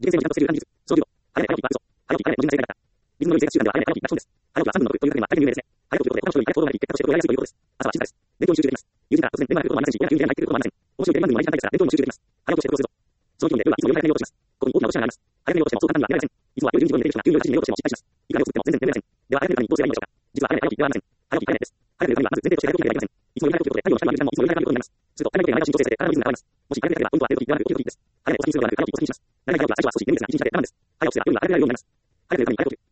事件性を時間としている感じ術、小規模、早い早起きバー嘘、早起き早い個人の正解だった。リズムのいい生活習慣では早い早起きが基本です。早起きは3分の6というだけでは大変有名ですね。早起きということで、他の人より早く行動がない結果として行いやすいということです。朝は静かです。勉強に集中できます。友人が突然電話が来ることもありませんし、嫌な友人が入ってくることもありません。面白いテレビ番組も毎時間ですが、勉強にも集中できます。早起きして行動するぞ。その気分で夜はいつも夜早く寝ようとします。ここに大きな落とし穴があります。早く寝ようとしてもそう簡単には寝られません。いつもは夜12時頃に寝ている人が急に夜8時に寝ようとしても失敗します。いくら寝を作っても全然寝れません。では早く寝るためにどうすればいいのでしょうか。実は早起きではありません。早起き早寝です。早く寝るためにはまず前提として早起きがいけません。いつも夜早く起きることで太陽の光が浴びる時間もいつも夜早く起きることになります。すると体内時計の間を伸長性され、体のリズムが変わります。もし早く寝たければ、ポイントは寝る時ではなく起きる時です。早寝を先にするのではなく早起きを先にします。長い早起きは最初は少し眠いですが、1日で学んです。早起きすれば夜が明るくなるようになります。早く寝るために早く起きる。